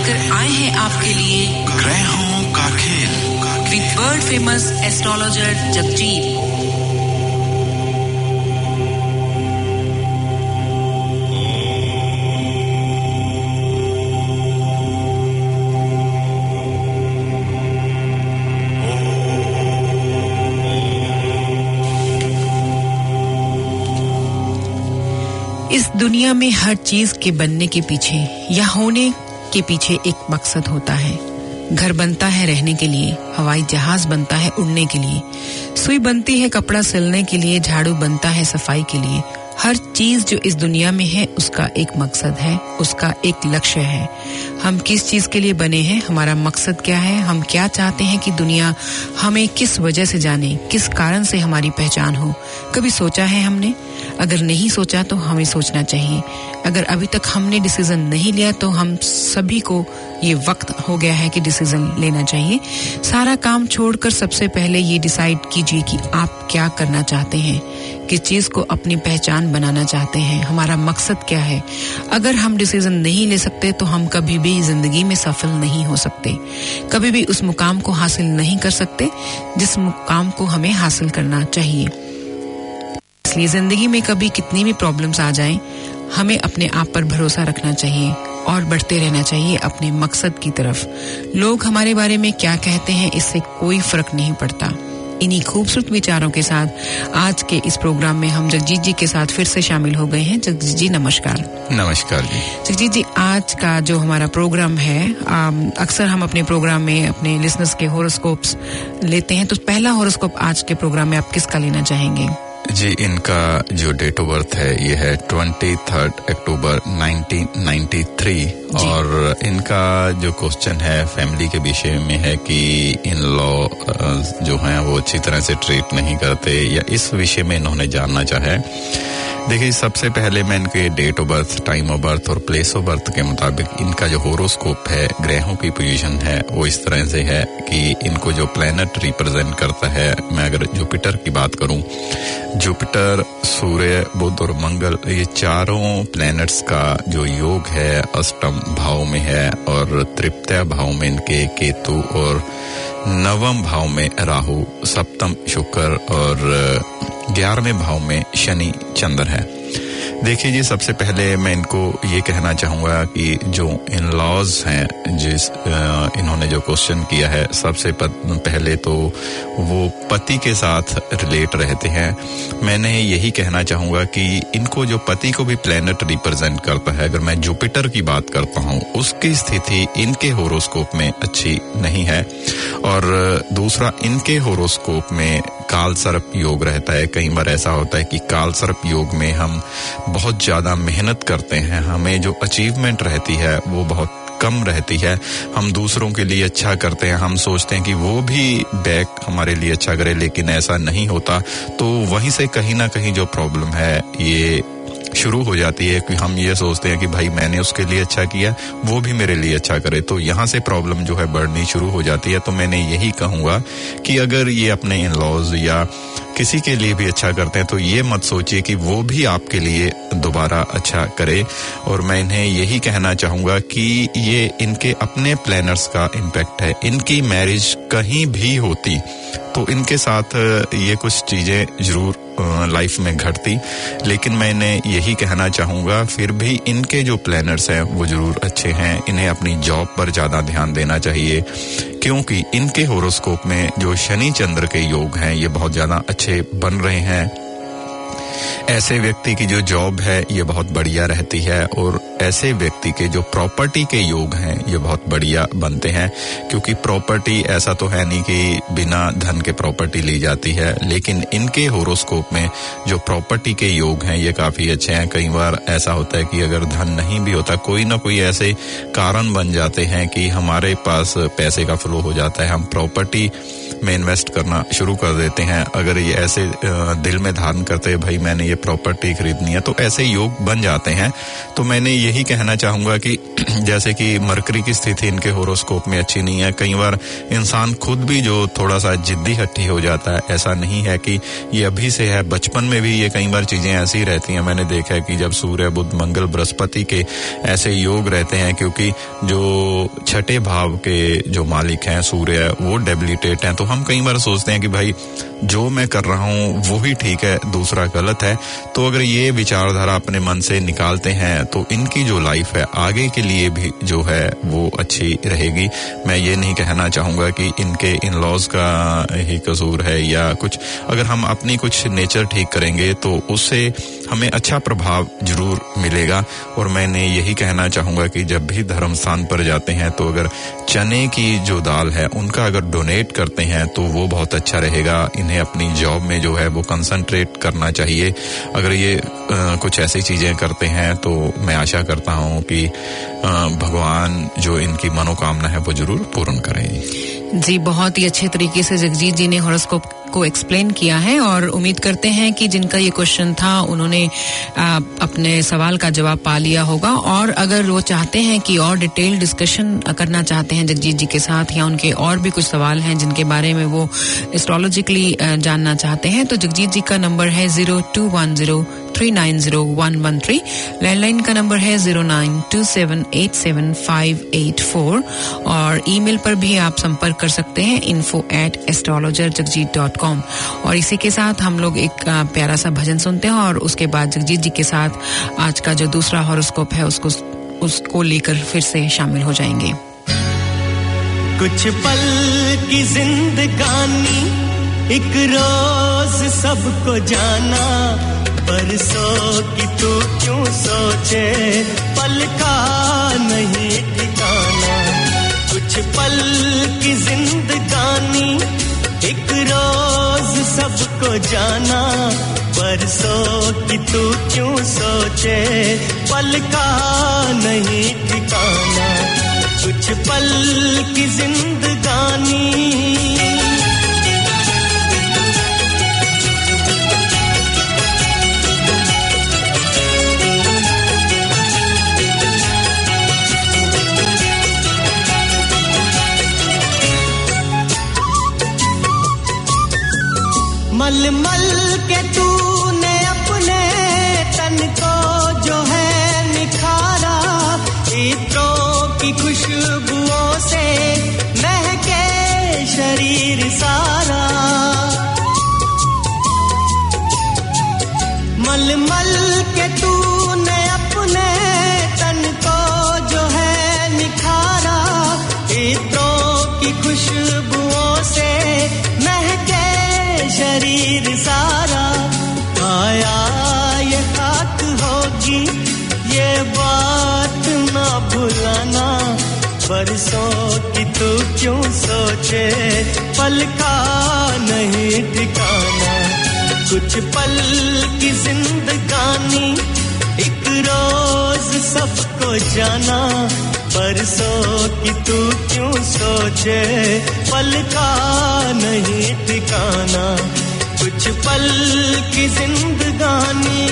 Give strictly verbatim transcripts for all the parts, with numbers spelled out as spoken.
लेकर आए हैं आपके लिए ग्रहों का खेल with world famous astrologer Jagjeet. इस दुनिया में हर चीज के बनने के पीछे या होने के पीछे एक मकसद होता है। घर बनता है रहने के लिए, हवाई जहाज बनता है उड़ने के लिए, सुई बनती है कपड़ा सिलने के लिए, झाड़ू बनता है सफाई के लिए। हर चीज जो इस दुनिया में है उसका एक मकसद है, उसका एक लक्ष्य है। हम किस चीज के लिए बने हैं, हमारा मकसद क्या है, हम क्या चाहते हैं कि दुनिया हमें किस वजह से जाने, किस कारण से हमारी पहचान हो, कभी सोचा है हमने? अगर नहीं सोचा तो हमें सोचना चाहिए। अगर अभी तक हमने डिसीजन नहीं लिया तो हम सभी को ये वक्त हो गया है कि डिसीजन लेना चाहिए। सारा काम छोड़कर सबसे पहले ये डिसाइड कीजिए कि आप क्या करना चाहते हैं, किस चीज को अपनी पहचान बनाना चाहते हैं, हमारा मकसद क्या है। अगर हम डिसीजन नहीं ले सकते तो हम कभी भी जिंदगी में सफल नहीं हो सकते, कभी भी उस मुकाम को हासिल नहीं कर सकते जिस मुकाम को हमें हासिल करना चाहिए। इसलिए जिंदगी में कभी कितनी भी प्रॉब्लम्स आ जाएं, हमें अपने आप पर भरोसा रखना चाहिए और बढ़ते रहना चाहिए अपने मकसद की तरफ। लोग हमारे बारे में क्या कहते हैं इससे कोई फर्क नहीं पड़ता। इन्हीं खूबसूरत विचारों के साथ आज के इस प्रोग्राम में हम जगजीत जी के साथ फिर से शामिल हो गए हैं। जगजीत जी नमस्कार। नमस्कार जी। जगजीत जी, आज का जो हमारा प्रोग्राम है, अक्सर हम अपने प्रोग्राम में अपने लिसनर्स के हॉरोस्कोप्स लेते हैं, तो पहला हॉरोस्कोप आज के प्रोग्राम में आप किसका लेना चाहेंगे? जी, इनका जो डेट ऑफ बर्थ है ये है तेईस अक्टूबर नाइनटीन नाइंटी थ्री और इनका जो क्वेश्चन है फैमिली के विषय में है कि इन लॉ जो हैं वो अच्छी तरह से ट्रीट नहीं करते, या इस विषय में इन्होंने जानना चाहे। देखिए, सबसे पहले मैं इनके date of birth, time of birth और प्लेस ऑफ बर्थ के मुताबिक इनका जो होरोस्कोप है, ग्रहों की पोजीशन है, वो इस तरह से है कि इनको जो प्लैनेट रिप्रेजेंट करता है, मैं अगर जुपिटर की बात करूं, जुपिटर, सूर्य, बुध और मंगल, ये चारों प्लैनेट्स का जो योग है अष्टम भाव में है और तृतीय भाव में इनके केतु और नवम भाव में राहु, सप्तम शुक्र और ग्यारहवें भाव में शनि चंद्र है। देखिए जी, सबसे पहले मैं इनको ये कहना चाहूंगा कि जो इन लॉज हैं, जिस इन्होंने जो क्वेश्चन किया है, सबसे पहले तो वो पति के साथ रिलेट रहते हैं। मैंने यही कहना चाहूंगा कि इनको जो पति को भी प्लैनेट रिप्रेजेंट करता है, अगर मैं जुपिटर की बात करता हूं, उसकी स्थिति इनके होरोस्कोप में अच्छी नहीं है। और दूसरा, इनके होरोस्कोप में काल सर्प योग रहता है। कई बार ऐसा होता है कि काल सर्प योग में हम बहुत ज्यादा मेहनत करते हैं, हमें जो अचीवमेंट रहती है वो बहुत कम रहती है। हम दूसरों के लिए अच्छा करते हैं, हम सोचते हैं कि वो भी बैक हमारे लिए अच्छा करे, लेकिन ऐसा नहीं होता। तो वहीं से कहीं ना कहीं जो प्रॉब्लम है ये शुरू हो जाती है कि हम ये सोचते हैं कि भाई मैंने उसके लिए अच्छा किया, वो भी मेरे लिए अच्छा करे, तो यहाँ से प्रॉब्लम जो है बढ़नी शुरू हो जाती है। तो मैंने यही कहूंगा कि अगर ये अपने इन लॉज या किसी के लिए भी अच्छा करते हैं तो ये मत सोचिए कि वो भी आपके लिए दोबारा अच्छा करे। और मैं इन्हें यही कहना चाहूंगा कि ये इनके अपने प्लैनर्स का इम्पैक्ट है। इनकी मैरिज कहीं भी होती तो इनके साथ ये कुछ चीजें जरूर लाइफ में घटती, लेकिन मैंने यही कहना चाहूंगा फिर भी इनके जो प्लैनर्स हैं वो जरूर अच्छे हैं। इन्हें अपनी जॉब पर ज्यादा ध्यान देना चाहिए, क्योंकि इनके होरोस्कोप में जो शनि चंद्र के योग हैं ये बहुत ज्यादा अच्छे बन रहे हैं। ऐसे व्यक्ति की जो जॉब है ये बहुत बढ़िया रहती है और ऐसे व्यक्ति के जो प्रॉपर्टी के योग हैं ये बहुत बढ़िया बनते हैं, क्योंकि प्रॉपर्टी ऐसा तो है नहीं कि बिना धन के प्रॉपर्टी ली जाती है, लेकिन इनके होरोस्कोप में जो प्रॉपर्टी के योग हैं ये काफी अच्छे हैं। कई बार ऐसा होता है कि अगर धन नहीं भी होता, कोई ना कोई ऐसे कारण बन जाते हैं कि हमारे पास पैसे का फ्लो हो जाता है, हम प्रॉपर्टी में इन्वेस्ट करना शुरू कर देते हैं, अगर ये ऐसे दिल में धारण करते हैं भाई मैंने ये प्रॉपर्टी खरीदनी है, तो ऐसे योग बन जाते हैं। तो मैंने यही कहना चाहूंगा कि जैसे कि मरकरी की स्थिति इनके होरोस्कोप में अच्छी नहीं है, कई बार इंसान खुद भी जो थोड़ा सा जिद्दी हट्टी हो जाता है, ऐसा नहीं है कि ये अभी से है, बचपन में भी ये कई बार चीजें ऐसी रहती हैं। मैंने देखा है कि जब सूर्य बुध मंगल बृहस्पति के ऐसे योग रहते हैं, क्योंकि जो छठे भाव के जो मालिक हैं सूर्य वो डेबिलिटेट हैं, तो हम कई बार सोचते हैं कि भाई जो मैं कर रहा हूँ वो ही ठीक है, दूसरा गलत है। तो अगर ये विचारधारा अपने मन से निकालते हैं तो इनकी जो लाइफ है आगे के लिए भी जो है वो अच्छी रहेगी। मैं ये नहीं कहना चाहूंगा कि इनके इन लॉज का ही कसूर है या कुछ, अगर हम अपनी कुछ नेचर ठीक करेंगे तो उससे हमें अच्छा प्रभाव जरूर मिलेगा। और मैंने यही कहना चाहूंगा कि जब भी धर्म स्थान पर जाते हैं तो अगर चने की जो दाल है उनका अगर डोनेट करते हैं तो वो बहुत अच्छा रहेगा। इन्हें अपनी जॉब में जो है वो कंसंट्रेट करना चाहिए। अगर ये आ, कुछ ऐसी चीजें करते हैं तो मैं आशा करता हूं कि आ, भगवान जो इनकी मनोकामना है वो जरूर पूर्ण करें। जी, बहुत ही अच्छे तरीके से जगजीत जी ने हॉरोस्कोप को एक्सप्लेन किया है और उम्मीद करते हैं कि जिनका ये क्वेश्चन था उन्होंने आ, अपने सवाल का जवाब पा लिया होगा। और अगर वो चाहते हैं कि और डिटेल डिस्कशन करना चाहते हैं जगजीत जी के साथ, या उनके और भी कुछ सवाल हैं जिनके बारे में वो एस्ट्रोलॉजिकली जानना चाहते हैं, तो जगजीत जी का नंबर है zero two one zero three nine zero one one three. Landline का नंबर है zero nine two seven eight seven five eight four और ईमेल पर भी आप संपर्क कर सकते हैं info at astrologer Jagjeet dot com. और इसी के साथ हम लोग एक प्यारा सा भजन सुनते हैं और उसके बाद जगजीत जी के साथ आज का जो दूसरा हॉरोस्कोप है उसको उसको लेकर फिर से शामिल हो जाएंगे। कुछ पल की जिंदगानी एक रोज सबको जाना, बरसों की तू क्यों सोचे पल का नहीं ठिकाना। कुछ पल की जिंदगानी एक रोज सबको जाना, बरसों की तू क्यों सोचे पल का नहीं ठिकाना। कुछ पल की जिंदगानी मल मल के तूने अपने तन को जो है निखारा, इत्रों की खुशबुओं से महके शरीर सारा। मल मल के तूने अपने तन को जो है निखारा, इत्रों की खुशबुओं से महके शरीर सारा। आया ये खाक होगी ये बात ना भुलाना, बरसों की तू क्यों सोचे पल का नहीं ठिकाना। कुछ पल की जिंदगानी एक रोज सबको जाना, बरसों की तू क्यों सोचे पल का नहीं ठिकाना। कुछ पल की जिंदगानी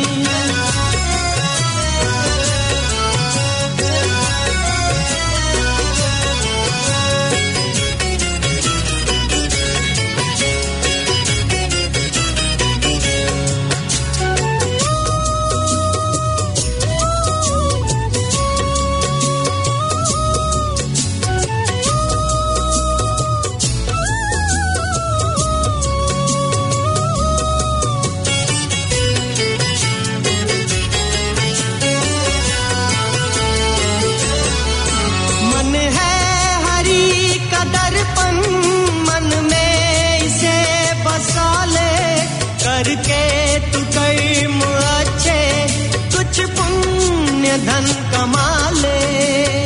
धन कमा ले।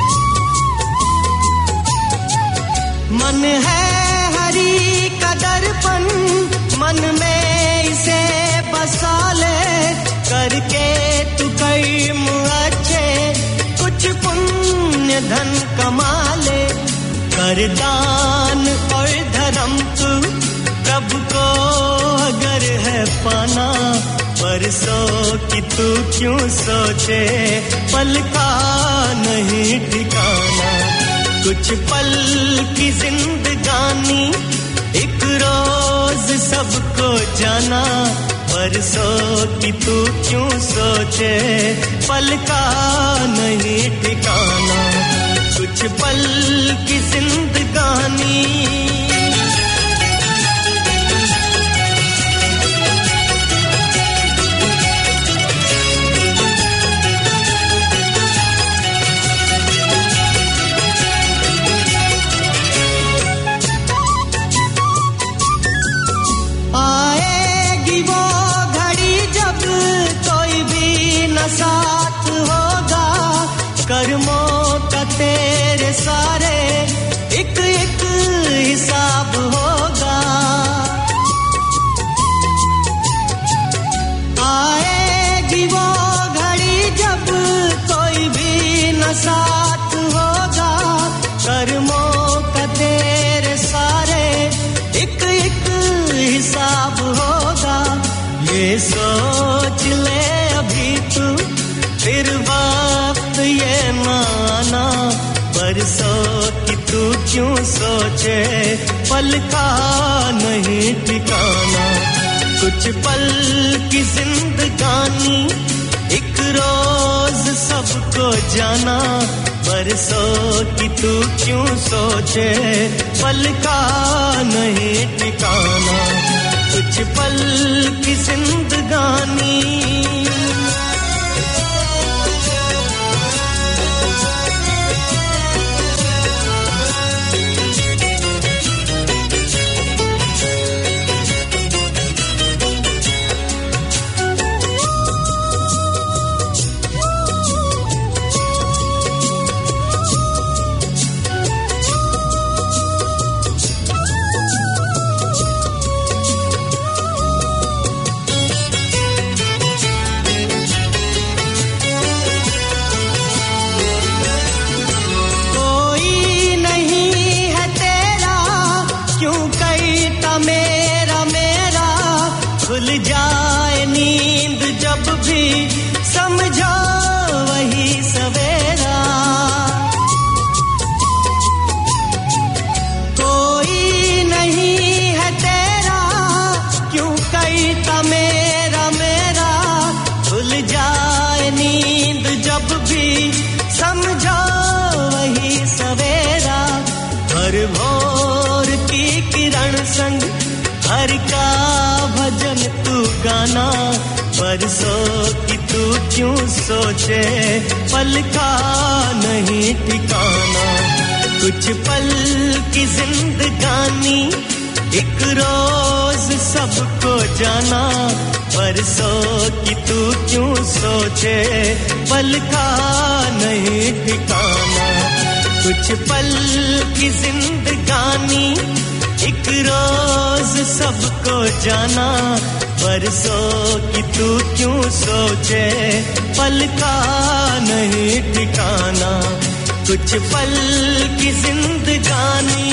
मन है हरि का दर्पण मन में इसे बसा ले, करके तू कर्म अच्छे कुछ पुण्य धन कमा ले। कर दान और धर्म बरसों की तू क्यों सोचे पल का नहीं ठिकाना कुछ पल की जिंदगानी एक रोज सबको जाना बरसों की तू क्यों सोचे पल का नहीं ठिकाना कुछ पल की जिंदगानी साथ होगा कर्मों का तेरे सारे एक एक हिसाब होगा आएगी वो घड़ी जब कोई भी न साथ होगा कर्मों का तेरे सारे एक एक हिसाब होगा ये सोच ले अभी तू फिर वक्त ये माना बरसों की तू क्यों सोचे पल का नहीं ठिकाना कुछ पल की जिंदगानी एक रोज सबको जाना बरसों की तू क्यों सोचे पल का नहीं ठिकाना कुछ पल की जिंदगानी जाए नींद जब भी समझो वही सवेरा कोई नहीं है तेरा क्यों कहता मेरा मेरा खुल जाए नींद जब भी समझो वही सवेरा हर भोर की किरण संग हर का भजन तू गाना बरसों की तू क्यों सोचे पल का नहीं ठिकाना कुछ पल की जिंदगानी एक रोज सबको जाना बरसों की तू क्यों सोचे पल का नहीं ठिकाना कुछ पल की जिंदगानी एक रोज सबको जाना बरसों की तू क्यों सोचे पल का नहीं ठिकाना कुछ पल की जिंदगानी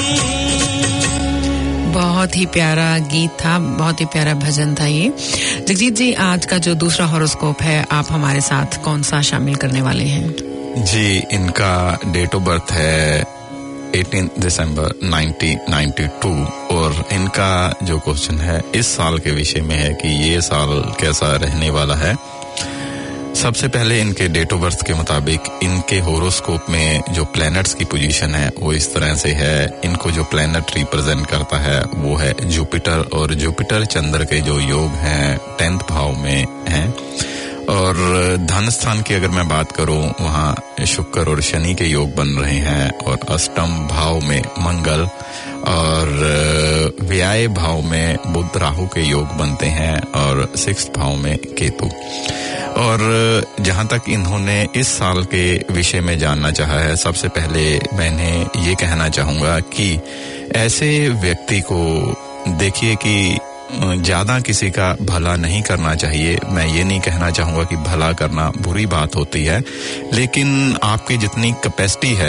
बहुत ही प्यारा गीत था बहुत ही प्यारा भजन था ये जगजीत जी आज का जो दूसरा हॉरोस्कोप है आप हमारे साथ कौन सा शामिल करने वाले हैं जी इनका डेट ऑफ बर्थ है अठारह दिसंबर नाइनटीन नाइंटी टू और इनका जो क्वेश्चन है इस साल के विषय में है कि ये साल कैसा रहने वाला है सबसे पहले इनके डेट ऑफ बर्थ के मुताबिक इनके होरोस्कोप में जो प्लैनेट्स की पोजीशन है वो इस तरह से है इनको जो प्लैनेट रिप्रेजेंट करता है वो है जुपिटर और जुपिटर चंद्र के जो योग हैं टेंथ भाव में हैं और धन स्थान की अगर मैं बात करूं वहां शुक्र और शनि के योग बन रहे हैं और अष्टम भाव में मंगल और व्यय भाव में बुध राहु के योग बनते हैं और सिक्स्थ भाव में केतु और जहां तक इन्होंने इस साल के विषय में जानना चाहा है सबसे पहले मैंने ये कहना चाहूंगा कि ऐसे व्यक्ति को देखिए कि ज्यादा किसी का भला नहीं करना चाहिए मैं ये नहीं कहना चाहूंगा कि भला करना बुरी बात होती है लेकिन आपकी जितनी कैपेसिटी है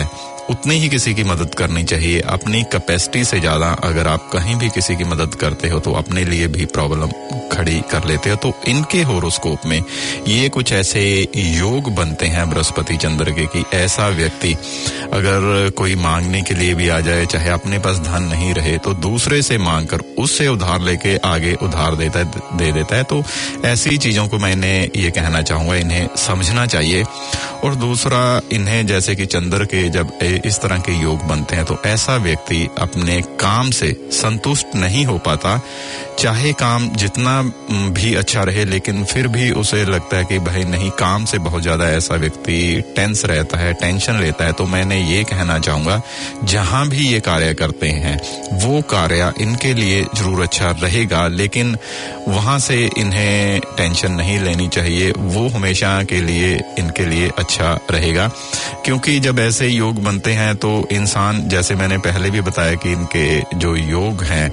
उतनी ही किसी की मदद करनी चाहिए। अपनी कैपेसिटी से ज्यादा अगर आप कहीं भी किसी की मदद करते हो तो अपने लिए भी प्रॉब्लम खड़ी कर लेते हो। तो इनके होरोस्कोप में ये कुछ ऐसे योग बनते हैं बृहस्पति चंद्र के कि ऐसा व्यक्ति अगर कोई मांगने के लिए भी आ जाए, चाहे अपने पास धन नहीं रहे तो दूसरे से मांग कर उससे उधार लेके आगे उधार देता है दे देता है। तो ऐसी चीजों को मैंने ये कहना चाहूंगा, इन्हें समझना चाहिए। और दूसरा, इन्हें जैसे कि चंद्र के जब इस तरह के योग बनते हैं तो ऐसा व्यक्ति अपने काम से संतुष्ट नहीं हो पाता, चाहे काम जितना भी अच्छा रहे लेकिन फिर भी उसे लगता है कि भाई नहीं, काम से बहुत ज्यादा ऐसा व्यक्ति टेंस रहता है, टेंशन लेता है। तो मैंने ये कहना चाहूंगा, जहां भी ये कार्य करते हैं वो कार्य इनके लिए जरूर अच्छा रहेगा, लेकिन वहां से इन्हें टेंशन नहीं लेनी चाहिए, वो हमेशा के लिए इनके लिए अच्छा रहेगा। क्योंकि जब ऐसे योग बनते हैं तो इंसान, जैसे मैंने पहले भी बताया कि इनके जो योग हैं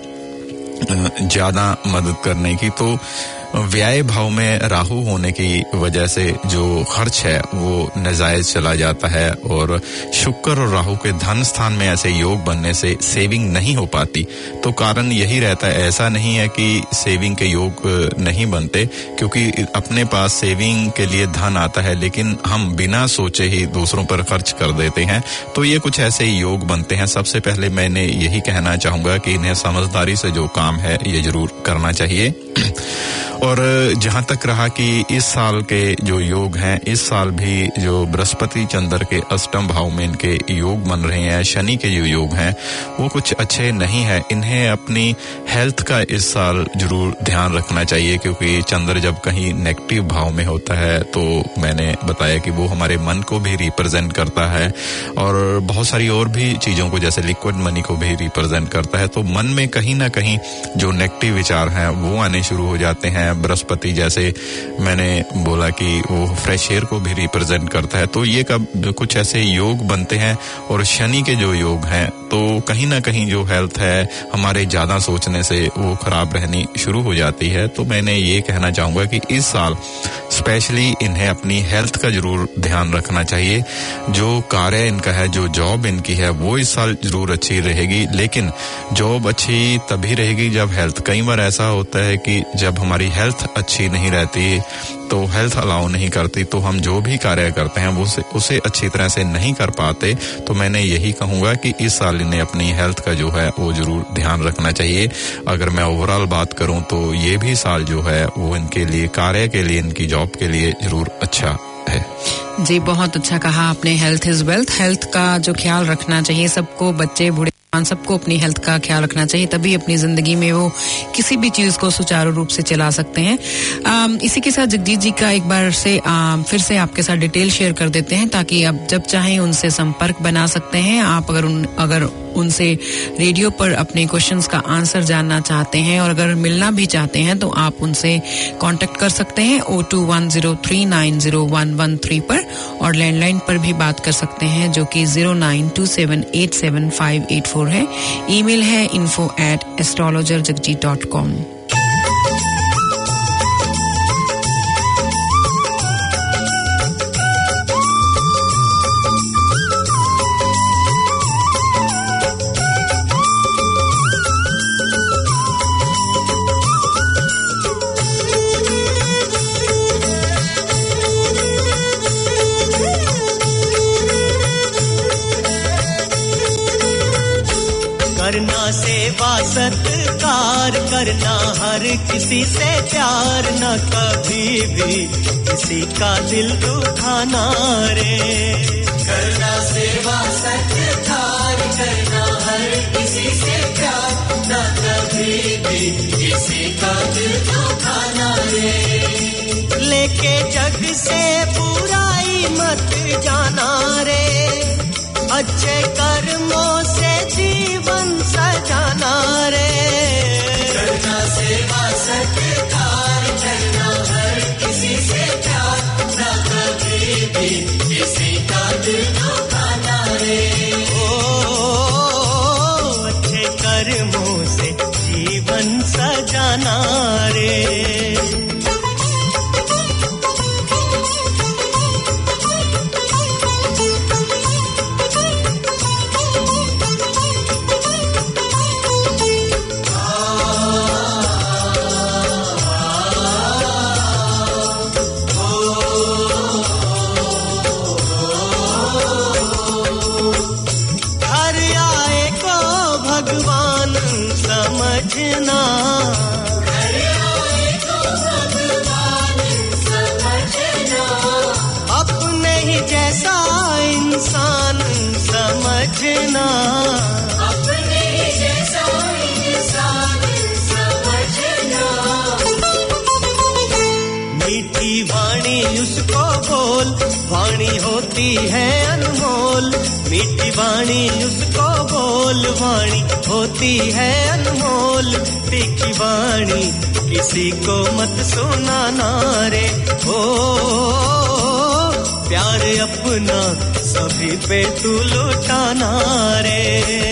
ज्यादा मदद करने की, तो व्यय भाव में राहु होने की वजह से जो खर्च है वो नाजायज चला जाता है। और शुक्र और राहु के धन स्थान में ऐसे योग बनने से सेविंग नहीं हो पाती। तो कारण यही रहता है, ऐसा नहीं है कि सेविंग के योग नहीं बनते, क्योंकि अपने पास सेविंग के लिए धन आता है लेकिन हम बिना सोचे ही दूसरों पर खर्च कर देते हैं। तो ये कुछ ऐसे योग बनते हैं। सबसे पहले मैंने यही कहना चाहूंगा कि इन्हें समझदारी से जो काम है ये जरूर करना चाहिए। और जहां तक रहा कि इस साल के जो योग हैं, इस साल भी जो बृहस्पति चंद्र के अष्टम भाव में इनके योग बन रहे हैं, शनि के जो योग हैं वो कुछ अच्छे नहीं है। इन्हें अपनी हेल्थ का इस साल जरूर ध्यान रखना चाहिए, क्योंकि चंद्र जब कहीं नेगेटिव भाव में होता है तो मैंने बताया कि वो हमारे मन को भी रिप्रेजेंट करता है और बहुत सारी और भी चीजों को, जैसे लिक्विड मनी को भी रिप्रेजेंट करता है। तो मन में कहीं ना कहीं जो नेगेटिव विचार हैं वो आने शुरू हो जाते हैं। बृहस्पति, जैसे मैंने बोला कि वो फ्रेश एयर को भी रिप्रेजेंट करता है। तो ये कब कुछ ऐसे योग बनते हैं। और शनि के जो योग हैं तो कहीं ना कहीं जो हेल्थ है हमारे ज्यादा सोचने से वो खराब रहनी शुरू हो जाती है। तो मैंने ये कहना चाहूंगा कि इस साल स्पेशली इन्हें अपनी हेल्थ का जरूर ध्यान रखना चाहिए। जो कार्य इनका है, जो जॉब इनकी है, वो इस साल जरूर अच्छी रहेगी, लेकिन जॉब अच्छी तभी रहेगी जब हेल्थ, कई बार ऐसा होता है कि जब हमारी हेल्थ अच्छी नहीं रहती तो हेल्थ अलाउ नहीं करती तो हम जो भी कार्य करते हैं वो उसे, उसे अच्छी तरह से नहीं कर पाते। तो मैंने यही कहूंगा कि इस साल इन्हें अपनी हेल्थ का जो है वो जरूर ध्यान रखना चाहिए। अगर मैं ओवरऑल बात करूं तो ये भी साल जो है वो इनके लिए, कार्य के लिए, इनकी जॉब के लिए जरूर अच्छा है। जी, बहुत अच्छा कहा आपने। Health is wealth. हेल्थ का जो ख्याल रखना चाहिए सबको, बच्चे बूढ़े सबको अपनी हेल्थ का ख्याल रखना चाहिए, तभी अपनी जिंदगी में वो किसी भी चीज को सुचारू रूप से चला सकते हैं। आम, इसी के साथ जगजीत जी का एक बार से आम, फिर से आपके साथ डिटेल शेयर कर देते हैं ताकि आप जब चाहें उनसे संपर्क बना सकते हैं। आप अगर उन अगर उनसे रेडियो पर अपने क्वेश्चंस का आंसर जानना चाहते हैं और अगर मिलना भी चाहते हैं तो आप उनसे कांटेक्ट कर सकते हैं O two one zero three nine zero one one three पर, और लैंडलाइन पर भी बात कर सकते हैं जो कि zero nine two seven eight seven five eight four है। ईमेल है info at astrologer Jagjeet dot com. करना सेवा सत्कार, करना हर किसी से प्यार, न कभी भी किसी का दिल दुखाना रे। करना सेवा सत्कार, करना हर किसी से प्यार, न कभी भी किसी का दिल दुखाना रे। लेके जग से बुराई मत जाना रे, अच्छे कर्मों से जीवन सजाना रे। करना सेवा सत्कार, करना हर किसी से प्यार, न कभी भी किसी का दिल दुखाना रे। ओ अच्छे कर्मों से जीवन सजाना रे। मीठी वाणी उसको बोल, वाणी होती है अनमोल, मीठी वाणी उसको बोल, वाणी होती है अनमोल, तीखी वाणी किसी को मत सुनाना रे, ओ प्यार अपना सभी पे तू लुटाना रे।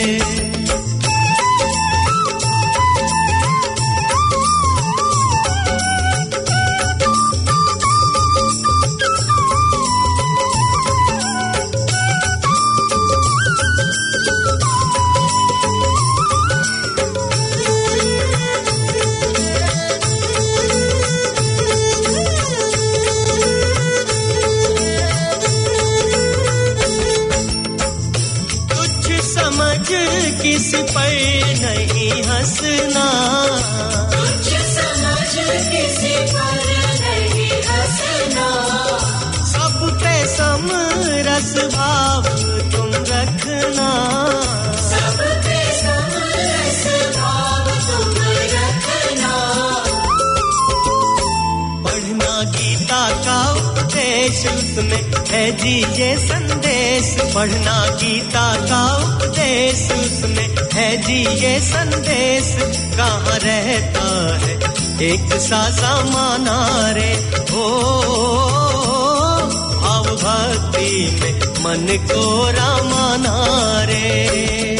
किस पर नहीं हंसना, कुछ समझ किसी पर नहीं हंसना, सब पे समरस भाव तुम रखना, सब पे समरस भाव तुम रखना, पढ़ना गीता का उपदेश उसमें है जी ये संदेश, पढ़ना गीता का उपदेश उसमें है जी ये संदेश, कहाँ रहता है एक सा समाना रे, ओ भाव भक्ति में मन को रमाना रे।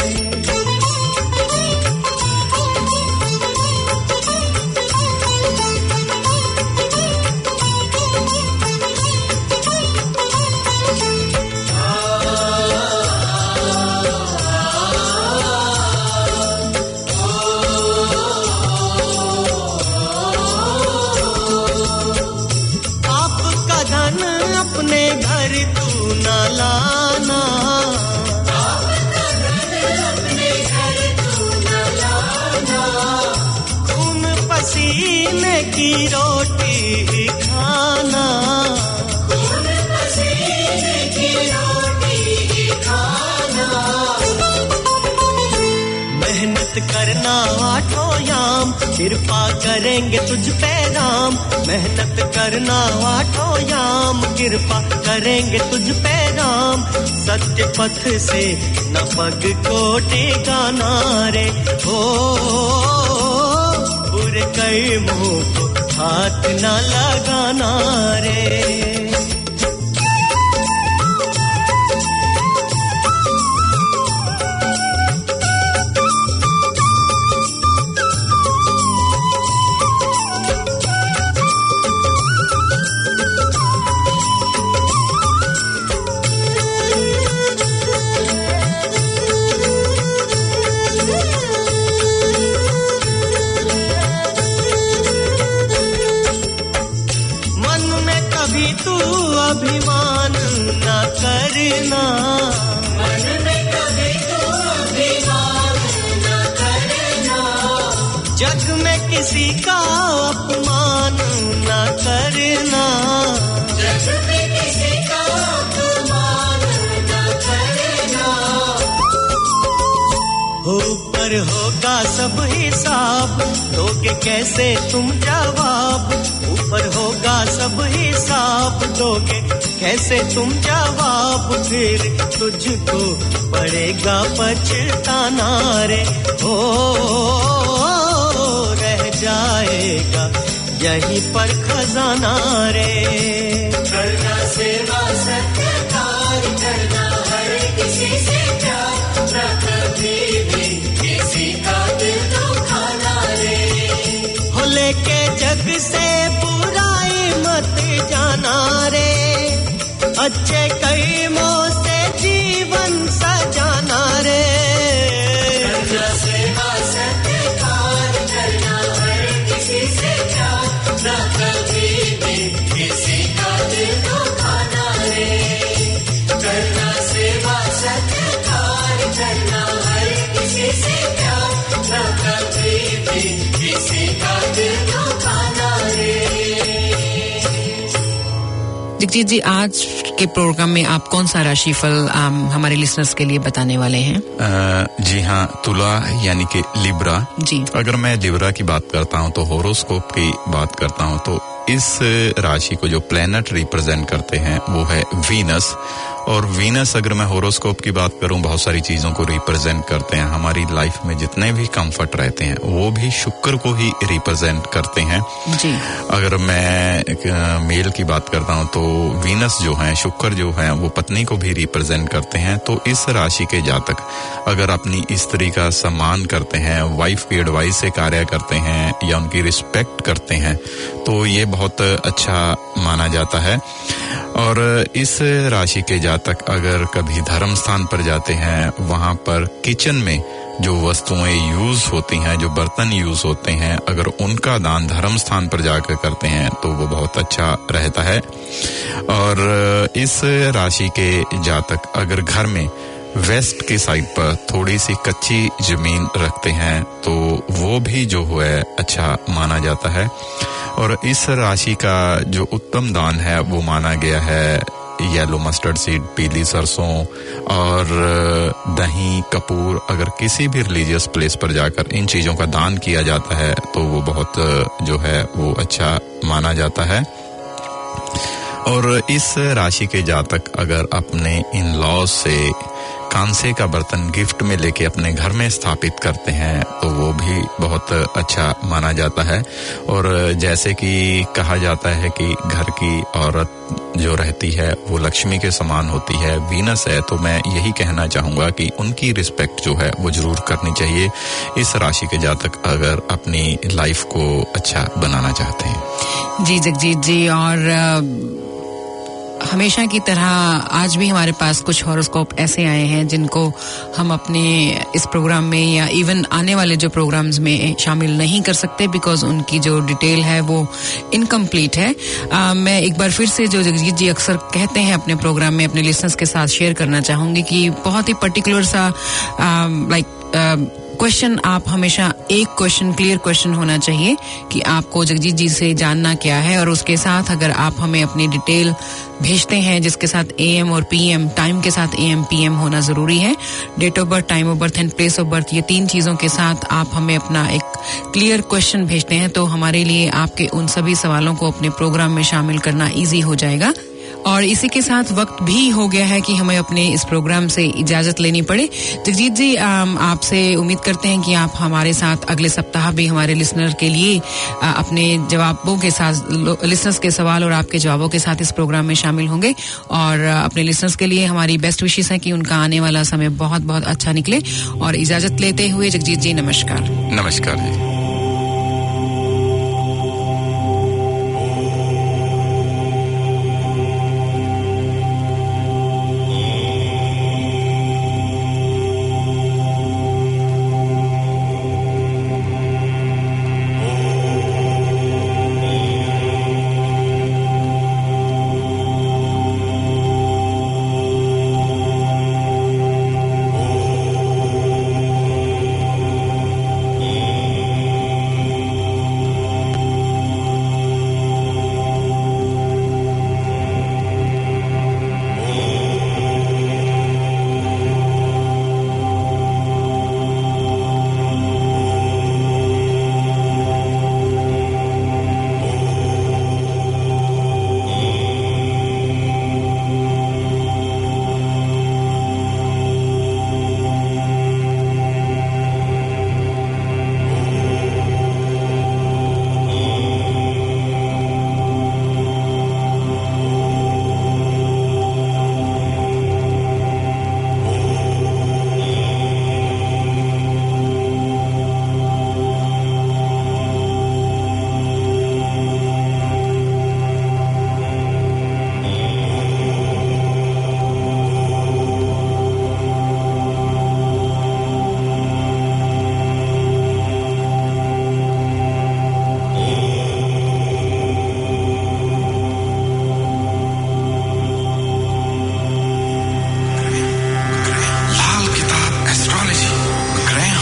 की रोटी खाना, खून पसीने की रोटी खाना, मेहनत करना आठों याम, कृपा करेंगे तुझ पे राम, मेहनत करना आठों याम, कृपा करेंगे तुझ पे राम, सत्य पथ से न पग को टिकाना रे, ओ बुरे कर्मों को हाथ न लगाना रे। अभिमान न करना, मन में कभी तू अभिमान न करना, जग में किसी का अपमान न करना, जग में किसी का अपमान न करना, ऊपर होगा सब हिसाब, दोगे कैसे तुम जवाब, ऊपर होगा सब हिसाब, दोगे कैसे तुम जवाब, फिर तुझको पड़ेगा पछताना रे, ओ रह जाएगा यहीं पर खजाना रे। करना सेवा सत्कार, करना हर किसी से प्यार, न कभी भी किसी का दिल दुखाना रे, हो लेके जग से बुराई मत जाना रे, अच्छे कर्मों से जीवन सजाना रे। करना सेवा सत्कार, करना हर किसी से प्यार, न कभी भी किसी का दिल दुखाना रे, करना सेवा सत्कार, करना हर किसी से प्यार, न कभी भी किसी का दिल दुखाना रे। जगजीत जी, आज के प्रोग्राम में आप कौन सा राशिफल हमारे लिसनर्स के लिए बताने वाले हैं? आ, जी हाँ, तुला यानी कि लिब्रा जी। अगर मैं लिब्रा की बात करता हूँ तो होरोस्कोप की बात करता हूँ तो इस राशि को जो प्लैनेट रिप्रेजेंट करते हैं वो है वीनस, और वीनस अगर मैं होरोस्कोप की बात करूं बहुत सारी चीजों को रिप्रेजेंट करते हैं। हमारी लाइफ में जितने भी कंफर्ट रहते हैं वो भी शुक्र को ही रिप्रेजेंट करते हैं जी। अगर मैं मेल की बात करता हूं तो वीनस जो है, शुक्र जो है वो पत्नी को भी रिप्रेजेंट करते हैं। तो इस राशि के जातक अगर अपनी स्त्री का सम्मान करते हैं, वाइफ की एडवाइस से कार्य करते हैं या उनकी रिस्पेक्ट करते हैं तो ये बहुत अच्छा माना जाता है। और इस राशि के जातक अगर कभी धर्म स्थान पर जाते हैं, वहां पर किचन में जो वस्तुएं यूज होती हैं, जो बर्तन यूज होते हैं, अगर उनका दान धर्म स्थान पर जाकर करते हैं तो वो बहुत अच्छा रहता है। और इस राशि के जातक अगर घर में वेस्ट की साइड पर थोड़ी सी कच्ची जमीन रखते हैं तो वो भी जो है अच्छा माना जाता है। और इस राशि का जो उत्तम दान है वो माना गया है येलो मस्टर्ड सीड, पीली सरसों और दही, कपूर। अगर किसी भी रिलीजियस प्लेस पर जाकर इन चीजों का दान किया जाता है तो वो बहुत जो है वो अच्छा माना जाता है। और इस राशि के जातक अगर अपने इन लॉज से कांसे का बर्तन गिफ्ट में लेके अपने घर में स्थापित करते हैं तो वो भी बहुत अच्छा माना जाता है। और जैसे कि कहा जाता है कि घर की औरत जो रहती है वो लक्ष्मी के समान होती है, वीनस है, तो मैं यही कहना चाहूंगा कि उनकी रिस्पेक्ट जो है वो जरूर करनी चाहिए इस राशि के जातक अगर अपनी लाइफ को अच्छा बनाना चाहते हैं। जी जगजीत जी, और हमेशा की तरह आज भी हमारे पास कुछ हॉरोस्कोप ऐसे आए हैं जिनको हम अपने इस प्रोग्राम में या इवन आने वाले जो प्रोग्राम्स में शामिल नहीं कर सकते बिकॉज उनकी जो डिटेल है वो इनकम्प्लीट है। आ, मैं एक बार फिर से जो जगजीत जी अक्सर कहते हैं अपने प्रोग्राम में अपने लिसनर्स के साथ शेयर करना चाहूंगी कि बहुत ही पर्टिकुलर सा लाइक क्वेश्चन, आप हमेशा एक क्वेश्चन, क्लियर क्वेश्चन होना चाहिए कि आपको जगजीत जी से जानना क्या है। और उसके साथ अगर आप हमें अपनी डिटेल भेजते हैं जिसके साथ एएम और पीएम, टाइम के साथ एएम पीएम होना जरूरी है, date of birth, time of birth and place of birth, ये तीन चीजों के साथ आप हमें अपना एक क्लियर क्वेश्चन भेजते हैं तो हमारे लिए आपके उन सभी सवालों को अपने प्रोग्राम में शामिल करना ईजी हो जाएगा। और इसी के साथ वक्त भी हो गया है कि हमें अपने इस प्रोग्राम से इजाजत लेनी पड़े। जगजीत जी, आपसे उम्मीद करते हैं कि आप हमारे साथ अगले सप्ताह भी हमारे लिसनर के लिए अपने जवाबों के साथ, लिसनर्स के सवाल और आपके जवाबों के साथ इस प्रोग्राम में शामिल होंगे। और अपने लिसनर्स के लिए हमारी बेस्ट विशेस है कि उनका आने वाला समय बहुत बहुत अच्छा निकले। और इजाजत लेते हुए जगजीत जी, नमस्कार। नमस्कार जी।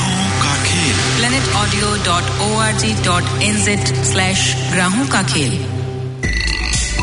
planet audio dot org dot n z slash ग्राहों का खेल।